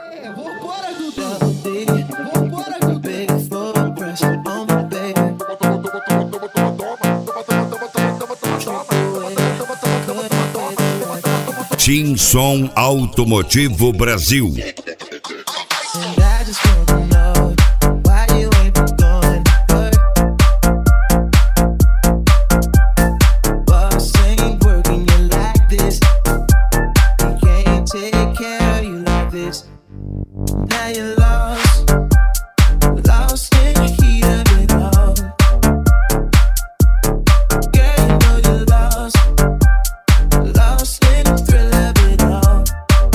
Vambora, Dudu! Vambora, Dudu! Tim Som Automotivo Brasil. Now you're lost in the heat of it all. Girl, you know you're lost in the thrill of it all.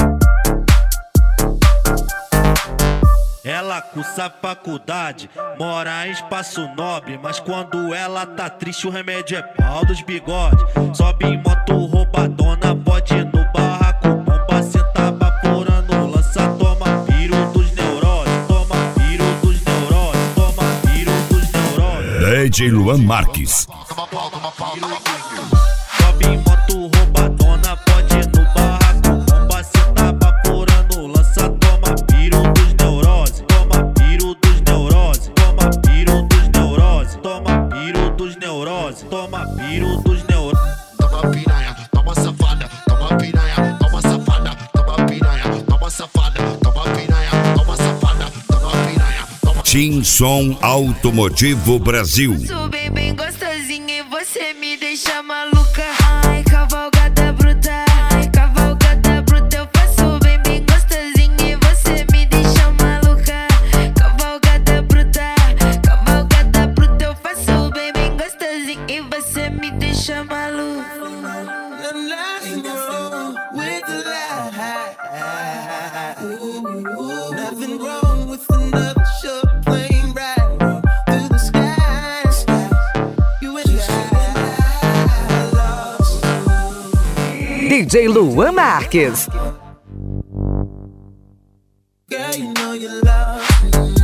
Ela cursa faculdade, mora em Espaço Nobre, mas quando ela tá triste o remédio é pau dos bigodes. Sobe em moto roubadona, pode ir no barraco, bomba, senta vaporando, lança, toma piro dos neuroses, toma piro dos neuroses, toma piro dos neuroses. DJ Luan Marques. Sobe em moto roubadona, pode ir no barraco, bomba, senta vaporando, lança, toma piro dos neuroses, toma piro dos neuroses, toma piro dos neuroses, toma piro dos neuroses, toma piro dos neuroses. Toma piranha, toma safada, toma piranha, toma safada, toma piranha, toma safada, toma piranha, toma safada, toma piranha, toma. Tim Som Automotivo Brasil. Sou bem gostosinha e você me deixa maluca. Ai, cavalgada bruta, ai, cavalgada bruta. Eu faço bem gostosinha e você me deixa maluca. Cavalgada bruta, eu faço bem gostosinha e você me deixa maluca. Nothing wrong with the light. Nothing wrong with another shot plane ride through the skies. You and I lost. DJ Luan Marques. Girl, you know you're lost.